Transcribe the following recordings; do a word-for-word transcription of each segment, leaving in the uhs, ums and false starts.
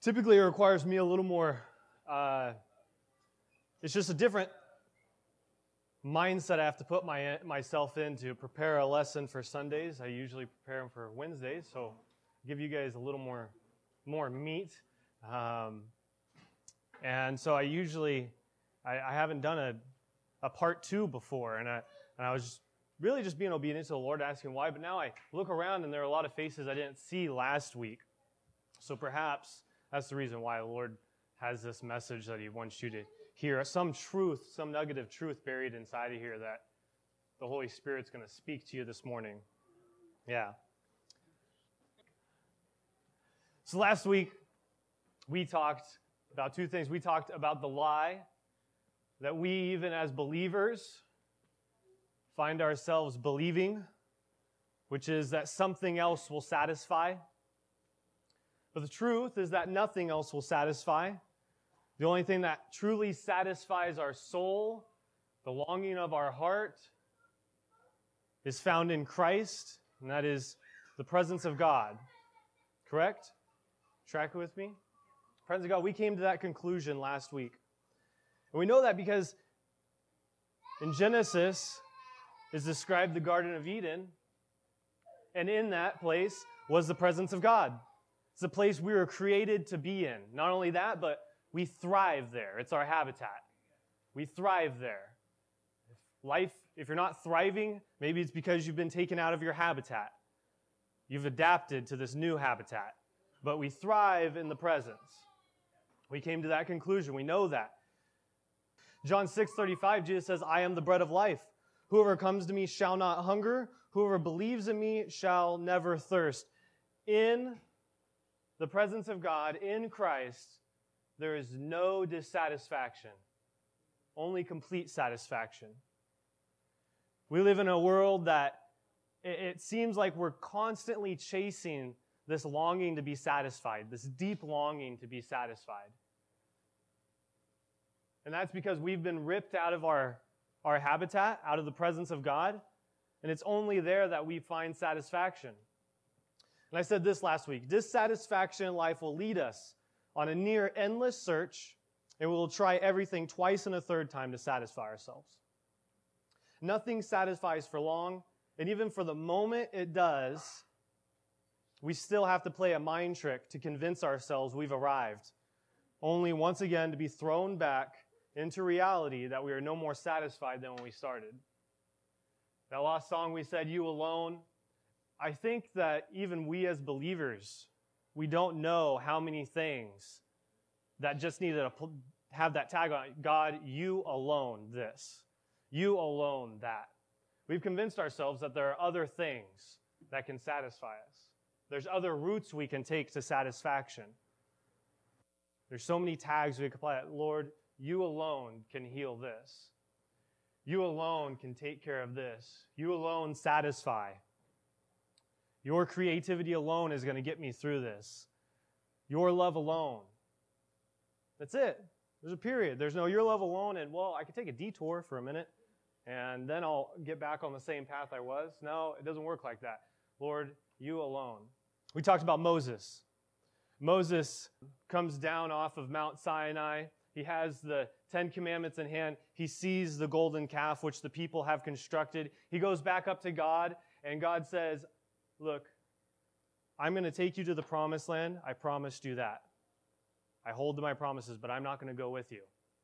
Typically, it requires me a little more, uh, it's just a different mindset I have to put my myself in to prepare a lesson for Sundays. I usually prepare them for Wednesdays, so give you guys a little more more meat. Um, and so I usually, I, I haven't done a, a part two before, and I, and I was just really just being obedient to the Lord, asking why, but now I look around and there are a lot of faces I didn't see last week. So perhaps that's the reason why the Lord has this message that He wants you to hear. Some truth, some nugget of truth buried inside of here that the Holy Spirit's going to speak to you this morning. Yeah. So last week, we talked about two things. We talked about the lie that we, even as believers, find ourselves believing, which is that something else will satisfy. But the truth is that nothing else will satisfy. The only thing that truly satisfies our soul, the longing of our heart, is found in Christ, and that is the presence of God. Correct? Track with me? Presence of God. We came to that conclusion last week. And we know that because in Genesis is described the Garden of Eden, and in that place was the presence of God. It's the place we were created to be in. Not only that, but we thrive there. It's our habitat. We thrive there. If life, if you're not thriving, maybe it's because you've been taken out of your habitat. You've adapted to this new habitat. But we thrive in the presence. We came to that conclusion. We know that. John six thirty-five, Jesus says, I am the bread of life. Whoever comes to me shall not hunger. Whoever believes in me shall never thirst. In the presence of God, in Christ, there is no dissatisfaction, only complete satisfaction. We live in a world that it seems like we're constantly chasing this longing to be satisfied, this deep longing to be satisfied. And that's because we've been ripped out of our, our habitat, out of the presence of God, and it's only there that we find satisfaction. And I said this last week, dissatisfaction in life will lead us on a near endless search, and we will try everything twice and a third time to satisfy ourselves. Nothing satisfies for long, and even for the moment it does, we still have to play a mind trick to convince ourselves we've arrived, only once again to be thrown back into reality that we are no more satisfied than when we started. That last song we said, You Alone, I think that even we as believers, we don't know how many things that just needed to have that tag on it. God, you alone this. You alone that. We've convinced ourselves that there are other things that can satisfy us. There's other routes we can take to satisfaction. There's so many tags we can apply. Lord, you alone can heal this. You alone can take care of this. You alone satisfy. Your creativity alone is going to get me through this. Your love alone. That's it. There's a period. There's no your love alone and, well, I could take a detour for a minute and then I'll get back on the same path I was. No, it doesn't work like that. Lord, you alone. We talked about Moses. Moses comes down off of Mount Sinai. He has the Ten Commandments in hand. He sees the golden calf, which the people have constructed. He goes back up to God, and God says, look, I'm going to take you to the promised land. I promised you that. I hold to my promises, but I'm not going to go with you.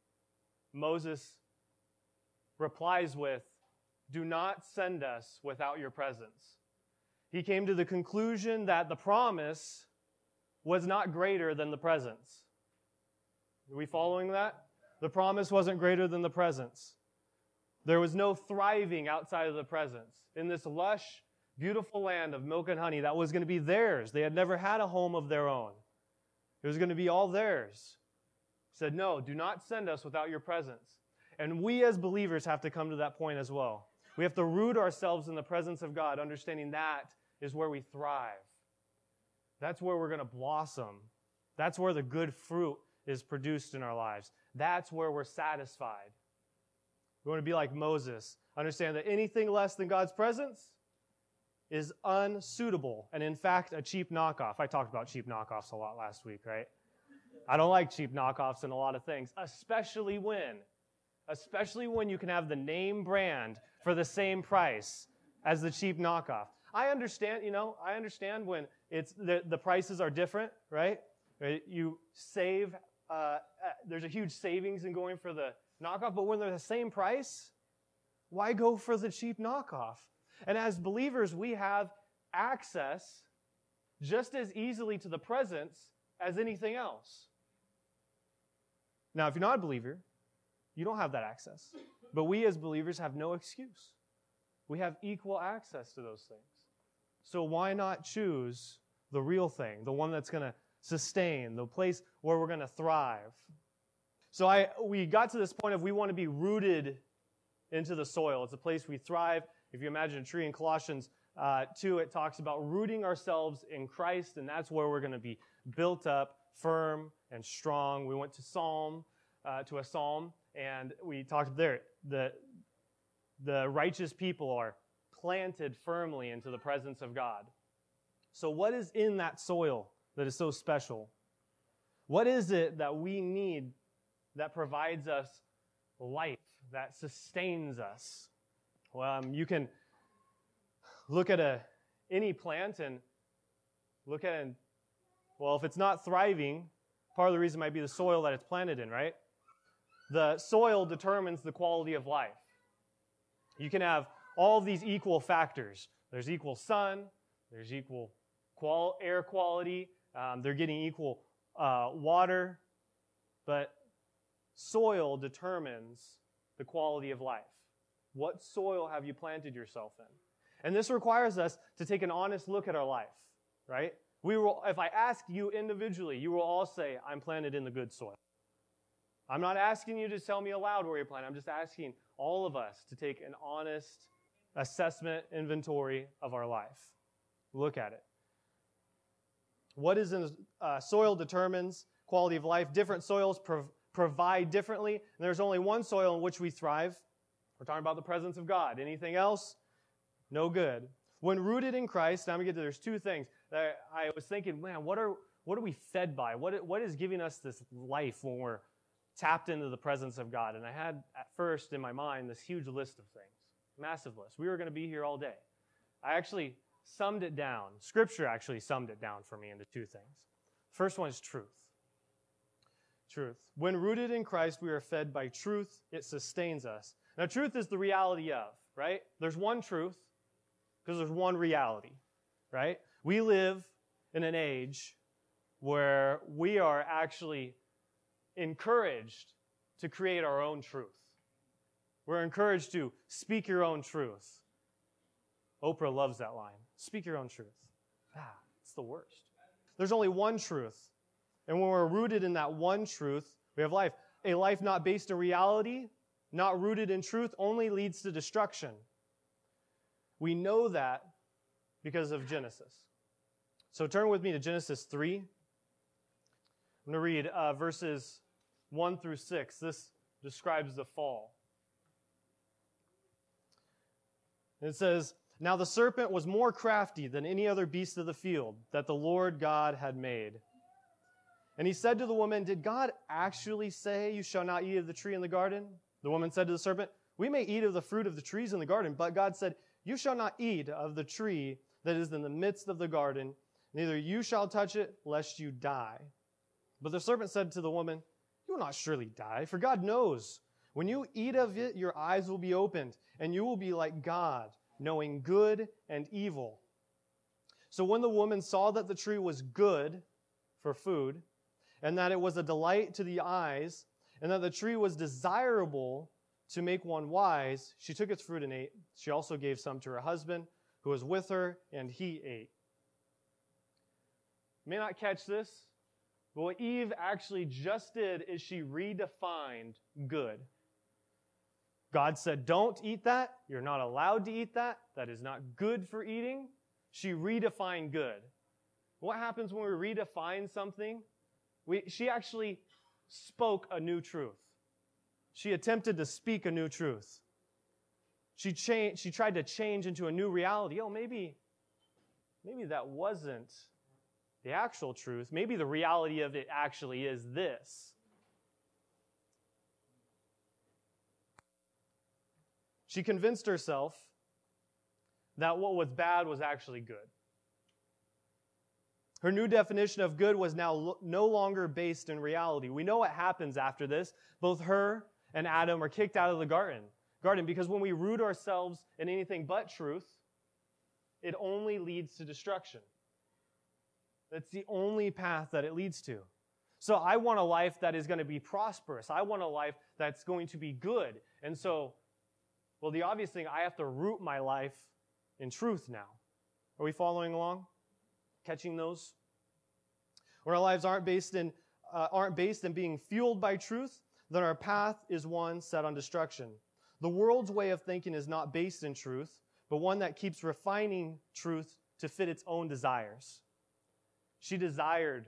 Moses replies with, do not send us without your presence. He came to the conclusion that the promise was not greater than the presence. Are we following that? The promise wasn't greater than the presence. There was no thriving outside of the presence. In this lush, beautiful land of milk and honey that was going to be theirs. They had never had a home of their own. It was going to be all theirs. He said, no, do not send us without your presence. And we as believers have to come to that point as well. We have to root ourselves in the presence of God, understanding that is where we thrive. That's where we're going to blossom. That's where the good fruit is produced in our lives. That's where we're satisfied. We want to be like Moses. Understand that anything less than God's presence is unsuitable and, in fact, a cheap knockoff. I talked about cheap knockoffs a lot last week, right? I don't like cheap knockoffs in a lot of things, especially when, especially when you can have the name brand for the same price as the cheap knockoff. I understand, you know, I understand when it's the, the prices are different, right? Right? You save, uh, there's a huge savings in going for the knockoff, but when they're the same price, why go for the cheap knockoff? And as believers, we have access just as easily to the presence as anything else. Now, if you're not a believer, you don't have that access. But we as believers have no excuse. We have equal access to those things. So why not choose the real thing, the one that's going to sustain, the place where we're going to thrive? So I we got to this point of we want to be rooted into the soil. It's a place we thrive. If you imagine a tree in Colossians uh, two, it talks about rooting ourselves in Christ, and that's where we're going to be built up, firm and strong. We went to Psalm, uh, to a Psalm, and we talked there. The, the righteous people are planted firmly into the presence of God. So what is in that soil that is so special? What is it that we need that provides us life, that sustains us? Well, um, you can look at a any plant and look at it and, well, if it's not thriving, part of the reason might be the soil that it's planted in, right? The soil determines the quality of life. You can have all of these equal factors. There's equal sun, there's equal qual- air quality, um, they're getting equal uh, water, but soil determines the quality of life. What soil have you planted yourself in? And this requires us to take an honest look at our life, right? We will, if I ask you individually, you will all say, I'm planted in the good soil. I'm not asking you to tell me aloud where you're planted. I'm just asking all of us to take an honest assessment, inventory of our life. Look at it. What is in uh, soil determines quality of life. Different soils prov- provide differently. And there's only one soil in which we thrive. We're talking about the presence of God. Anything else? No good. When rooted in Christ, now we get to, there's two things that I was thinking, man, what are what are we fed by? What what is giving us this life when we're tapped into the presence of God? And I had at first in my mind this huge list of things, massive list. We were going to be here all day. I actually summed it down. Scripture actually summed it down for me into two things. First one is truth. Truth. When rooted in Christ, we are fed by truth. It sustains us. Now, truth is the reality of, right? There's one truth because there's one reality, right? We live in an age where we are actually encouraged to create our own truth. We're encouraged to speak your own truth. Oprah loves that line. Speak your own truth. Ah, it's the worst. There's only one truth. And when we're rooted in that one truth, we have life. A life not based in reality, not rooted in truth, only leads to destruction. We know that because of Genesis. So turn with me to Genesis three. I'm going to read uh, verses one through six. This describes the fall. It says, "Now the serpent was more crafty than any other beast of the field that the Lord God had made. And he said to the woman, 'Did God actually say you shall not eat of the tree in the garden?' The woman said to the serpent, 'We may eat of the fruit of the trees in the garden, but God said, you shall not eat of the tree that is in the midst of the garden, neither you shall touch it, lest you die.' But the serpent said to the woman, 'You will not surely die, for God knows, when you eat of it, your eyes will be opened, and you will be like God, knowing good and evil.' So when the woman saw that the tree was good for food, and that it was a delight to the eyes, and that the tree was desirable to make one wise, she took its fruit and ate. She also gave some to her husband, who was with her, and he ate." You may not catch this, but what Eve actually just did is she redefined good. God said, don't eat that. You're not allowed to eat that. That is not good for eating. She redefined good. What happens when we redefine something? We, she actually spoke a new truth. She attempted to speak a new truth. She changed, she tried to change into a new reality. Oh, maybe, maybe that wasn't the actual truth. Maybe the reality of it actually is this. She convinced herself that what was bad was actually good. Her new definition of good was now lo- no longer based in reality. We know what happens after this. Both her and Adam are kicked out of the garden, garden because when we root ourselves in anything but truth, it only leads to destruction. That's the only path that it leads to. So I want a life that is going to be prosperous. I want a life that's going to be good. And so, well, the obvious thing, I have to root my life in truth now. Are we following along? Catching those? When our lives aren't based in uh, aren't based in being fueled by truth, then our path is one set on destruction. The world's way of thinking is not based in truth, but one that keeps refining truth to fit its own desires. She desired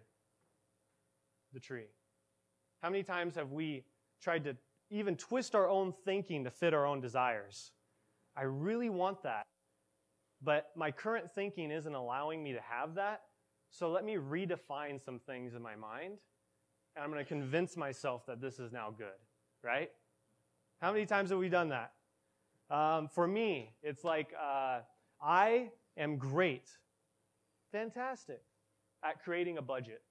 the tree. How many times have we tried to even twist our own thinking to fit our own desires? I really want that, but my current thinking isn't allowing me to have that, so let me redefine some things in my mind, and I'm going to convince myself that this is now good, right? How many times have we done that? Um, for me, it's like, uh, I am great, fantastic, at creating a budget.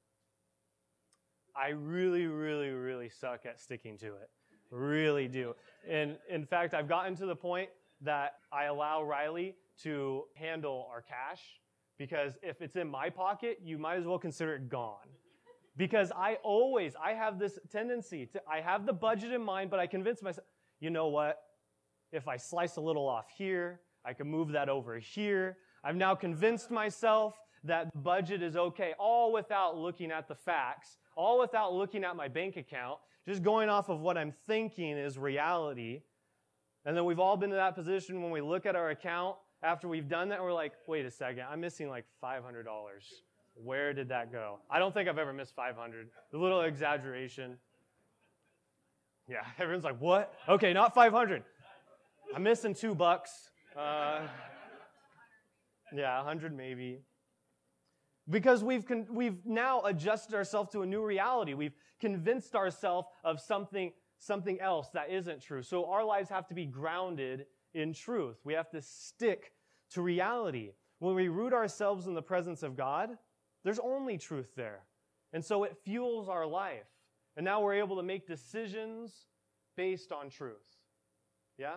I really, really, really suck at sticking to it. Really do. And in fact, I've gotten to the point that I allow Riley to handle our cash, because if it's in my pocket, you might as well consider it gone. Because I always, I have this tendency to, I have the budget in mind, but I convince myself, you know what? If I slice a little off here, I can move that over here. I've now convinced myself that budget is okay, all without looking at the facts, all without looking at my bank account, just going off of what I'm thinking is reality. And then we've all been in that position when we look at our account after we've done that, and we're like, wait a second, I'm missing like five hundred dollars. Where did that go? I don't think I've ever missed five hundred dollars. A little exaggeration. Yeah, everyone's like, what? Okay, not five hundred. I'm missing two bucks. Uh, yeah, one hundred maybe. Because we've con- we've now adjusted ourselves to a new reality. We've convinced ourselves of something something else that isn't true. So our lives have to be grounded in truth. We have to stick to reality. When we root ourselves in the presence of God, there's only truth there. And so it fuels our life. And now we're able to make decisions based on truth. Yeah?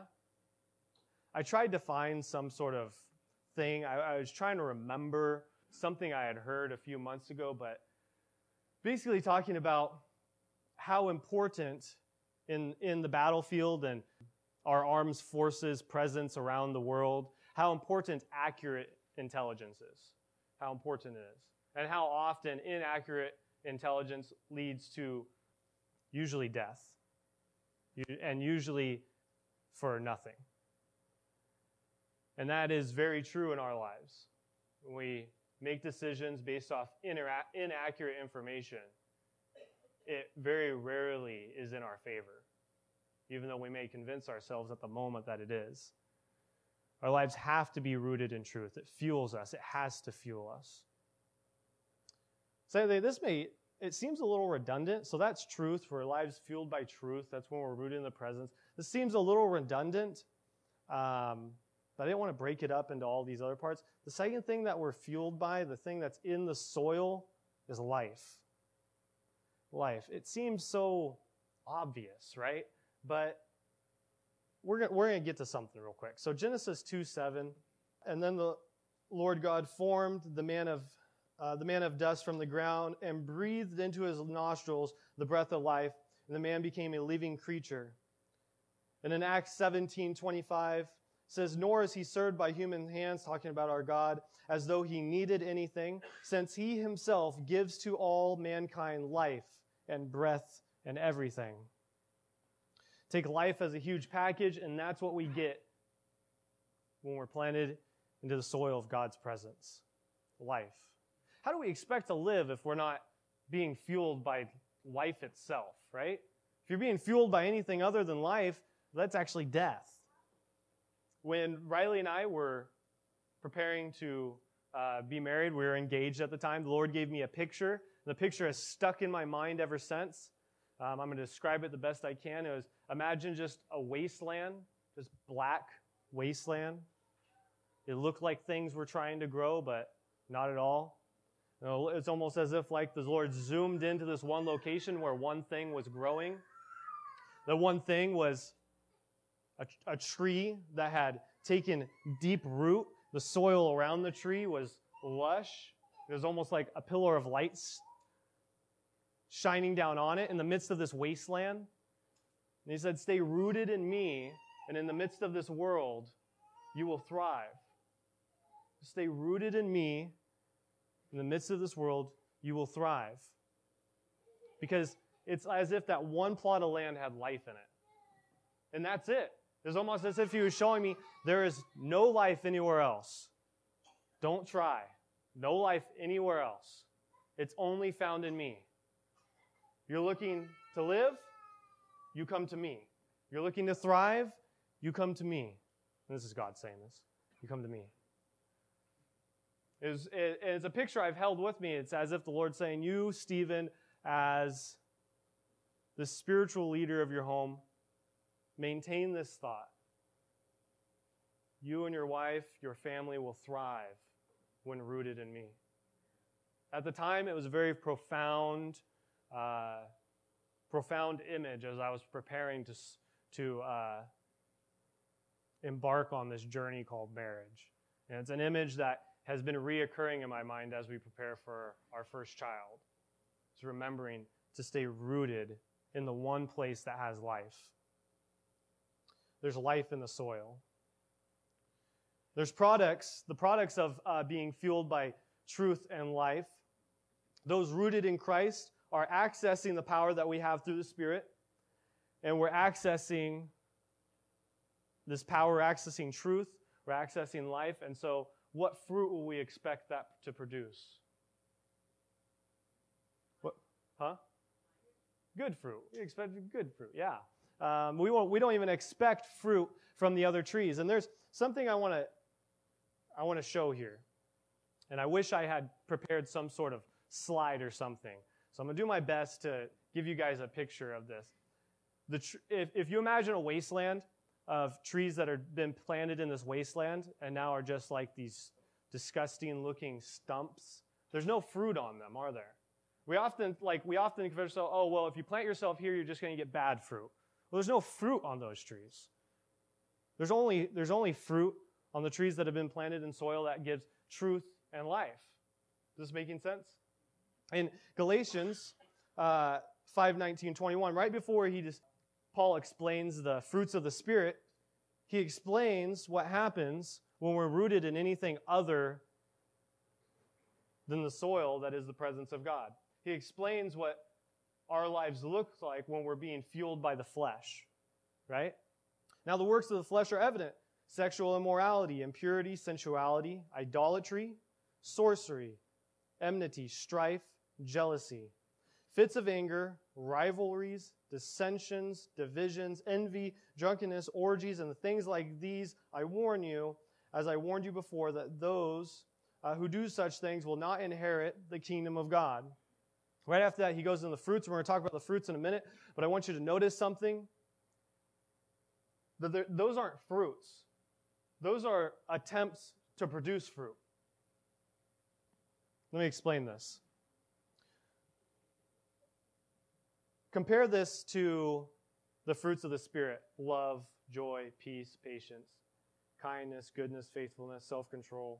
I tried to find some sort of thing. I, I was trying to remember something I had heard a few months ago, but basically talking about how important in, in the battlefield and our armed forces presence around the world, how important accurate intelligence is, how important it is, and how often inaccurate intelligence leads to usually death, and usually for nothing. And that is very true in our lives. When we make decisions based off inera- inaccurate information, it very rarely is in our favor, even though we may convince ourselves at the moment that it is. Our lives have to be rooted in truth. It fuels us. It has to fuel us. So this may, it seems a little redundant. So that's truth, for lives fueled by truth. That's when we're rooted in the presence. This seems a little redundant, um, but I didn't want to break it up into all these other parts. The second thing that we're fueled by, the thing that's in the soil, is life. Life. It seems so obvious, right? But we're going we're going to get to something real quick. So Genesis two seven, and then the Lord God formed the man of uh, the man of dust from the ground and breathed into his nostrils the breath of life, and the man became a living creature. And in Acts seventeen twenty-five says, nor is he served by human hands, talking about our God, as though he needed anything, since he himself gives to all mankind life and breath and everything. Take life as a huge package, and that's what we get when we're planted into the soil of God's presence. Life. How do we expect to live if we're not being fueled by life itself, right? If you're being fueled by anything other than life, that's actually death. When Riley and I were preparing to uh, be married. We were engaged at the time. The Lord gave me a picture. The picture has stuck in my mind ever since. Um, I'm going to describe it the best I can. It was, imagine just a wasteland, just black wasteland. It looked like things were trying to grow, but not at all. You know, it's almost as if like the Lord zoomed into this one location where one thing was growing. The one thing was a, a tree that had taken deep root. The soil around the tree was lush. It was almost like a pillar of light shining down on it in the midst of this wasteland. And he said, stay rooted in me, and in the midst of this world, you will thrive. Stay rooted in me, in the midst of this world, you will thrive. Because it's as if that one plot of land had life in it. And that's it. It's almost as if he was showing me there is no life anywhere else. Don't try. No life anywhere else. It's only found in me. You're looking to live, you come to me. You're looking to thrive, you come to me. And this is God saying this. You come to me. It's, it, it's a picture I've held with me. It's as if the Lord's saying, you, Stephen, as the spiritual leader of your home, maintain this thought. You and your wife, your family will thrive when rooted in me. At the time, it was a very profound, uh, profound image as I was preparing to, to uh, embark on this journey called marriage. And it's an image that has been reoccurring in my mind as we prepare for our first child. It's remembering to stay rooted in the one place that has life. There's life in the soil. There's products, the products of uh, being fueled by truth and life. Those rooted in Christ are accessing the power that we have through the Spirit, and we're accessing this power, we're accessing truth, we're accessing life, and so what fruit will we expect that to produce? What? Huh? Good fruit. We expect good fruit, yeah. Um, we won't. We don't even expect fruit from the other trees. And there's something I want to, I want to show here, and I wish I had prepared some sort of slide or something. So I'm gonna do my best to give you guys a picture of this. The tr- if if you imagine a wasteland of trees that have been planted in this wasteland and now are just like these disgusting-looking stumps, there's no fruit on them, are there? We often like we often consider ourselves, oh well, if you plant yourself here, you're just going to get bad fruit. Well, there's no fruit on those trees. There's only, there's only fruit on the trees that have been planted in soil that gives truth and life. Is this making sense? In Galatians uh, five nineteen, twenty-one, right before he just, Paul explains the fruits of the Spirit, he explains what happens when we're rooted in anything other than the soil that is the presence of God. He explains what our lives look like when we're being fueled by the flesh, right? Now, the works of the flesh are evident. Sexual immorality, impurity, sensuality, idolatry, sorcery, enmity, strife, jealousy, fits of anger, rivalries, dissensions, divisions, envy, drunkenness, orgies, and the things like these, I warn you, as I warned you before, that those uh, who do such things will not inherit the kingdom of God. Right after that, he goes into the fruits. We're going to talk about the fruits in a minute, but I want you to notice something. That those aren't fruits. Those are attempts to produce fruit. Let me explain this. Compare this to the fruits of the Spirit: love, joy, peace, patience, kindness, goodness, faithfulness, self-control.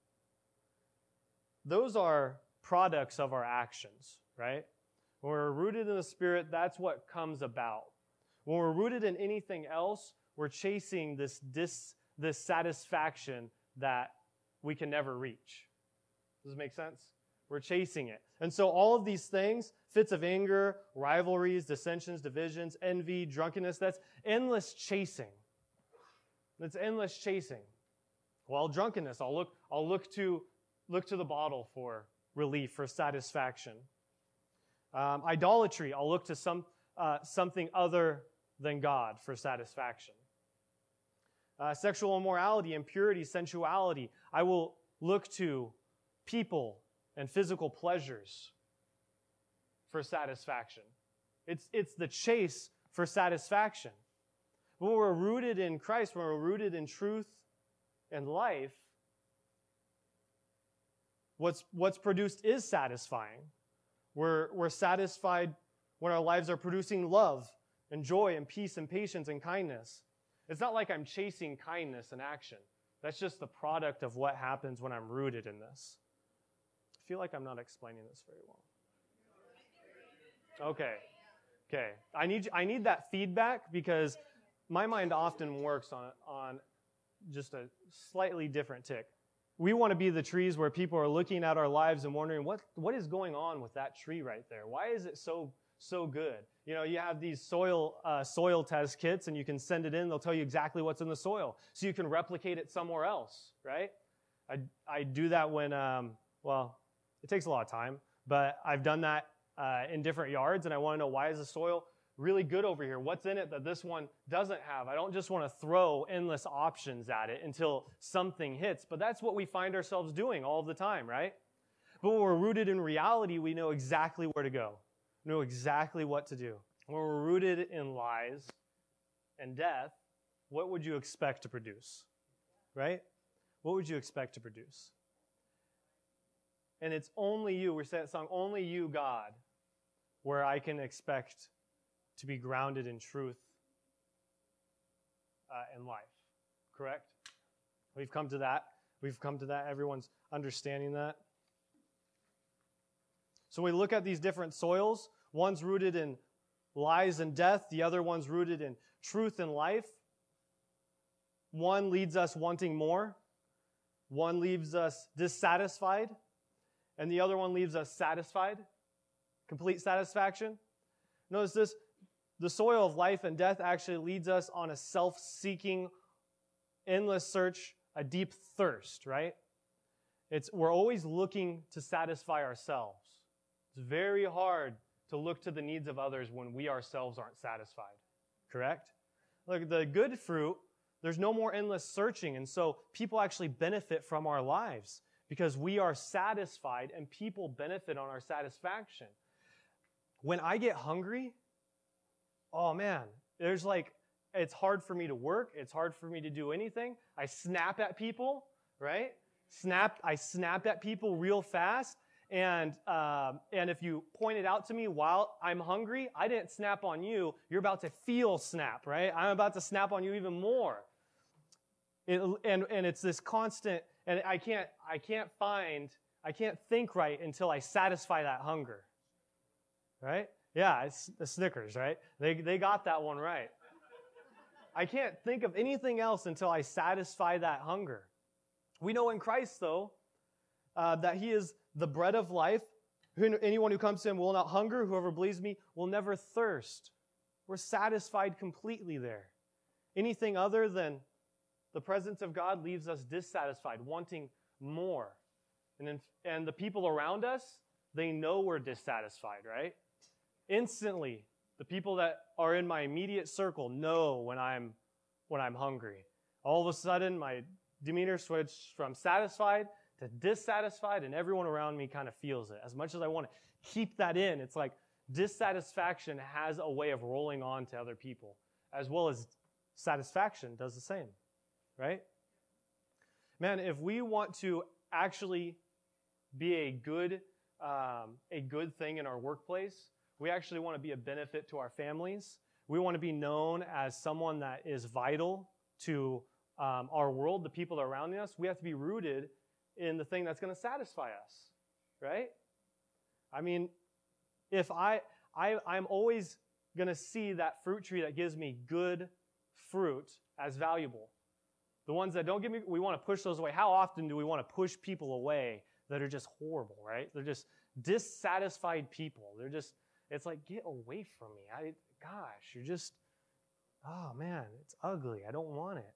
Those are products of our actions, right? When we're rooted in the Spirit, that's what comes about. When we're rooted in anything else, we're chasing this, dis, this satisfaction that we can never reach. Does it make sense? We're chasing it. And so all of these things, fits of anger, rivalries, dissensions, divisions, envy, drunkenness, that's endless chasing. That's endless chasing. Well, drunkenness, I'll look, I'll look to, look to the bottle for relief, for satisfaction. Um, idolatry, I'll look to some, uh, something other than God for satisfaction. Uh, sexual immorality, impurity, sensuality, I will look to people and physical pleasures for satisfaction. It's, it's the chase for satisfaction. When we're rooted in Christ, when we're rooted in truth and life, what's, what's produced is satisfying. We're, we're satisfied when our lives are producing love and joy and peace and patience and kindness. It's not like I'm chasing kindness in action. That's just the product of what happens when I'm rooted in this. I feel like I'm not explaining this very well. Okay. Okay. I need, I need that feedback because my mind often works on, on just a slightly different tick. We want to be the trees where people are looking at our lives and wondering, what, what is going on with that tree right there? Why is it so so good? You know, you have these soil uh, soil test kits, and you can send it in. They'll tell you exactly what's in the soil, so you can replicate it somewhere else, right? I, I do that when, um, well, it takes a lot of time, but I've done that uh, in different yards, and I want to know, why is the soil really good over here? What's in it that this one doesn't have? I don't just want to throw endless options at it until something hits, but that's what we find ourselves doing all the time, right? But when we're rooted in reality, we know exactly where to go, know exactly what to do. When we're rooted in lies and death, what would you expect to produce, right? What would you expect to produce? And it's only you, we're saying that song, only you, God, where I can expect to be grounded in truth uh, and life. Correct? We've come to that. We've come to that. Everyone's understanding that. So we look at these different soils. One's rooted in lies and death. The other one's rooted in truth and life. One leads us wanting more. One leaves us dissatisfied. And the other one leaves us satisfied. Complete satisfaction. Notice this. The soil of life and death actually leads us on a self-seeking, endless search, a deep thirst, right? It's, we're always looking to satisfy ourselves. It's very hard to look to the needs of others when we ourselves aren't satisfied, correct? Look, the good fruit, there's no more endless searching, and so people actually benefit from our lives because we are satisfied and people benefit on our satisfaction. When I get hungry, oh man, there's like, it's hard for me to work. It's hard for me to do anything. I snap at people, right? Snap, I snap at people real fast. And, um, and if you point it out to me while I'm hungry, I didn't snap on you. You're about to feel snap, right? I'm about to snap on you even more. It, and, and it's this constant, and I can't, I can't find, I can't think right until I satisfy that hunger, right? Yeah, it's the Snickers, right? They they got that one right. I can't think of anything else until I satisfy that hunger. We know in Christ, though, uh, that He is the bread of life. Anyone who comes to Him will not hunger. Whoever believes me will never thirst. We're satisfied completely there. Anything other than the presence of God leaves us dissatisfied, wanting more. And, in, and the people around us, they know we're dissatisfied, right? Instantly, the people that are in my immediate circle know when I'm when I'm hungry. All of a sudden, my demeanor switched from satisfied to dissatisfied, and everyone around me kind of feels it. As much as I want to keep that in, it's like dissatisfaction has a way of rolling on to other people, as well as satisfaction does the same, right? Man, if we want to actually be a good um, a good thing in our workplace, we actually want to be a benefit to our families. We want to be known as someone that is vital to um, our world, the people around us. We have to be rooted in the thing that's going to satisfy us, right? I mean, if I, I I'm always going to see that fruit tree that gives me good fruit as valuable. The ones that don't give me, we want to push those away. How often do we want to push people away that are just horrible, right? They're just dissatisfied people. They're just, it's like, get away from me. I, gosh, you're just, oh man, it's ugly. I don't want it.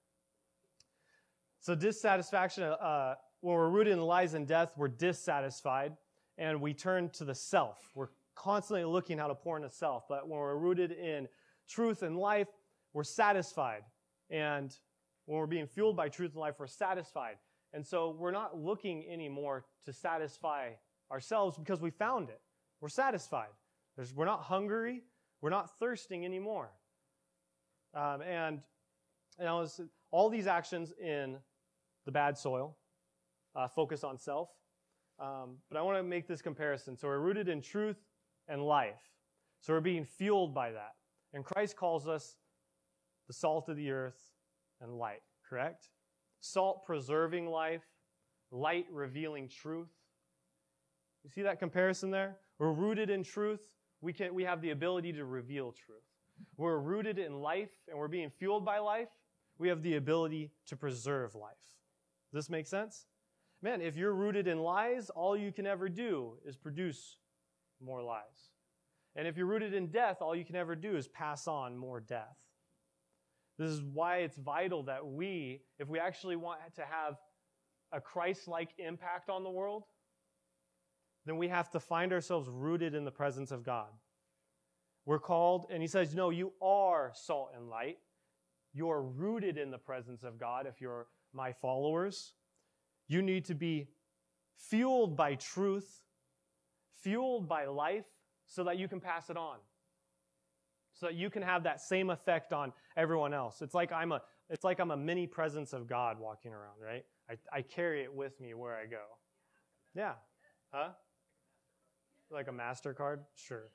So dissatisfaction, uh, when we're rooted in lies and death, we're dissatisfied, and we turn to the self. We're constantly looking how to pour into self. But when we're rooted in truth and life, we're satisfied. And when we're being fueled by truth and life, we're satisfied. And so we're not looking anymore to satisfy ourselves because we found it. We're satisfied. There's, we're not hungry. We're not thirsting anymore. Um, and and I was, all these actions in the bad soil uh, focus on self. Um, but I want to make this comparison. So we're rooted in truth and life. So we're being fueled by that. And Christ calls us the salt of the earth and light, correct? Salt preserving life, light revealing truth. You see that comparison there? We're rooted in truth. We can, we have the ability to reveal truth. We're rooted in life and we're being fueled by life. We have the ability to preserve life. Does this make sense? Man, if you're rooted in lies, all you can ever do is produce more lies. And if you're rooted in death, all you can ever do is pass on more death. This is why it's vital that we, if we actually want to have a Christ-like impact on the world, then we have to find ourselves rooted in the presence of God. We're called, and he says, no, you are salt and light. You're rooted in the presence of God if you're my followers. You need to be fueled by truth, fueled by life, so that you can pass it on. So that you can have that same effect on everyone else. It's like I'm a, it's like I'm a mini presence of God walking around, right? I, I carry it with me where I go. Yeah. Huh? Like a MasterCard? Sure.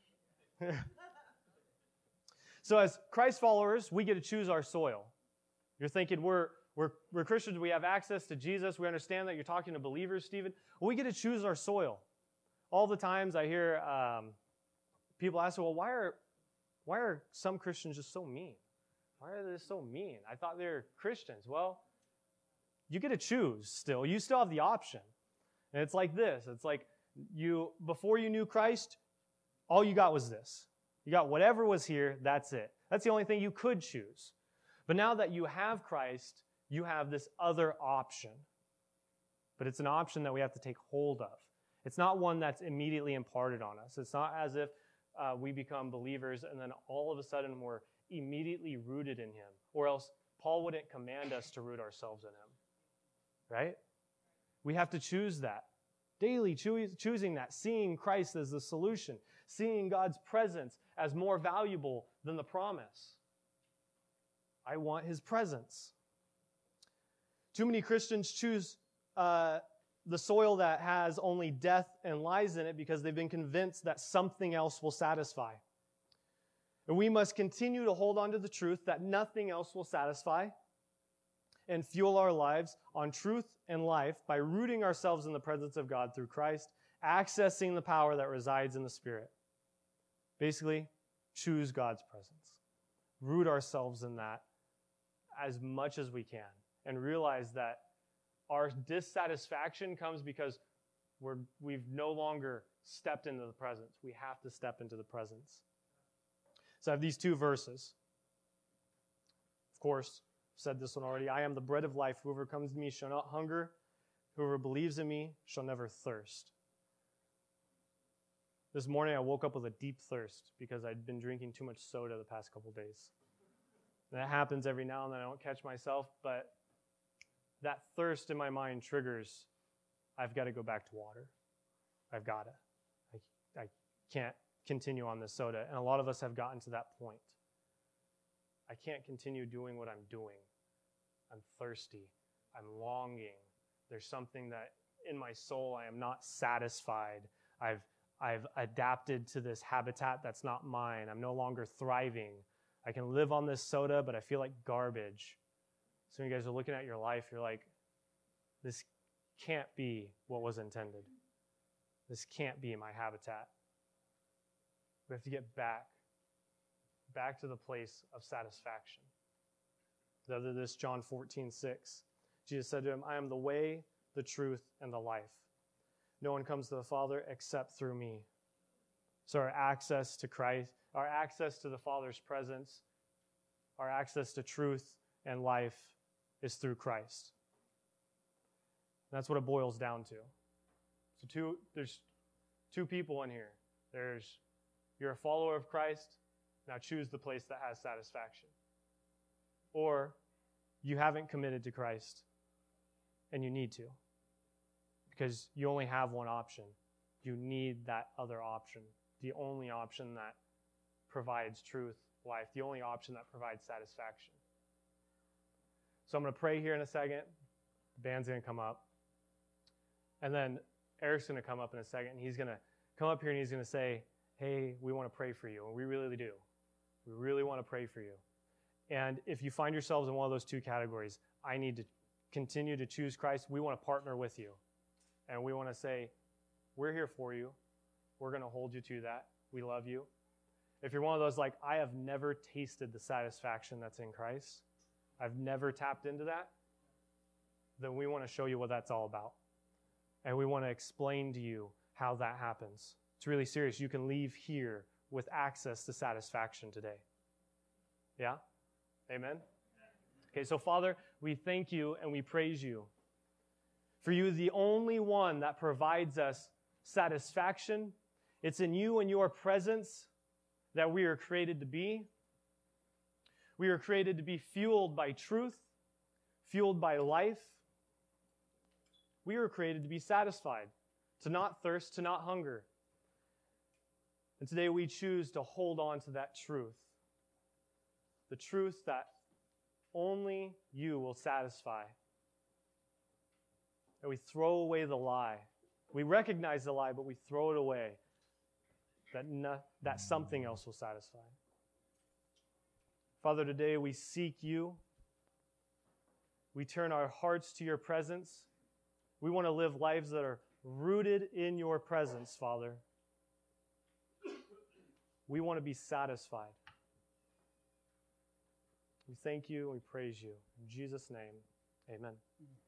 So as Christ followers, we get to choose our soil. You're thinking we're, we're, we're Christians, we have access to Jesus, we understand that you're talking to believers, Stephen. Well, we get to choose our soil. All the times I hear um, people ask, well, why are, why are some Christians just so mean? Why are they so mean? I thought they were Christians. Well, you get to choose still. You still have the option. And it's like this. It's like you, before you knew Christ, all you got was this. You got whatever was here, that's it. That's the only thing you could choose. But now that you have Christ, you have this other option. But it's an option that we have to take hold of. It's not one that's immediately imparted on us. It's not as if uh, we become believers and then all of a sudden we're immediately rooted in him. Or else Paul wouldn't command us to root ourselves in him. Right? We have to choose that. Daily choo- choosing that. Seeing Christ as the solution. Seeing God's presence as more valuable than the promise. I want his presence. Too many Christians choose uh, the soil that has only death and lies in it because they've been convinced that something else will satisfy. And we must continue to hold on to the truth that nothing else will satisfy and fuel our lives on truth and life by rooting ourselves in the presence of God through Christ, accessing the power that resides in the Spirit. Basically, choose God's presence. Root ourselves in that as much as we can and realize that our dissatisfaction comes because we're, we've no longer stepped into the presence. We have to step into the presence. So I have these two verses. Of course, I've said this one already. I am the bread of life. Whoever comes to me shall not hunger. Whoever believes in me shall never thirst. This morning I woke up with a deep thirst because I'd been drinking too much soda the past couple days. And that happens every now and then. I don't catch myself, but that thirst in my mind triggers, I've got to go back to water. I've got to. I, I can't continue on this soda. And a lot of us have gotten to that point. I can't continue doing what I'm doing. I'm thirsty. I'm longing. There's something that in my soul I am not satisfied. I've I've adapted to this habitat that's not mine. I'm no longer thriving. I can live on this soda, but I feel like garbage. So you guys are looking at your life, you're like, this can't be what was intended. This can't be my habitat. We have to get back, back to the place of satisfaction. Other this, John fourteen six. Jesus said to him, I am the way, the truth, and the life. No one comes to the Father except through me. So our access to Christ, our access to the Father's presence, our access to truth and life is through Christ. And that's what it boils down to. So two, there's two people in here. There's, you're a follower of Christ, now choose the place that has satisfaction. Or you haven't committed to Christ, and you need to, because you only have one option. You need that other option, the only option that provides truth, life, the only option that provides satisfaction. So I'm going to pray here in a second. The band's going to come up. And then Eric's going to come up in a second, and he's going to come up here and he's going to say, hey, we want to pray for you. And we really do. We really want to pray for you. And if you find yourselves in one of those two categories, I need to continue to choose Christ. We want to partner with you. And we want to say, we're here for you. We're going to hold you to that. We love you. If you're one of those like, I have never tasted the satisfaction that's in Christ, I've never tapped into that, then we want to show you what that's all about. And we want to explain to you how that happens. It's really serious. You can leave here with access to satisfaction today. Yeah? Amen? Okay, so Father, we thank you and we praise you. For you are the only one that provides us satisfaction. It's in you and your presence that we are created to be. We are created to be fueled by truth, fueled by life. We are created to be satisfied, to not thirst, to not hunger. And today we choose to hold on to that truth, the truth that only you will satisfy. And we throw away the lie. We recognize the lie, but we throw it away, that, no, that something else will satisfy. Father, today we seek you. We turn our hearts to your presence. We want to live lives that are rooted in your presence, Father. We want to be satisfied. We thank you and we praise you. In Jesus' name, amen.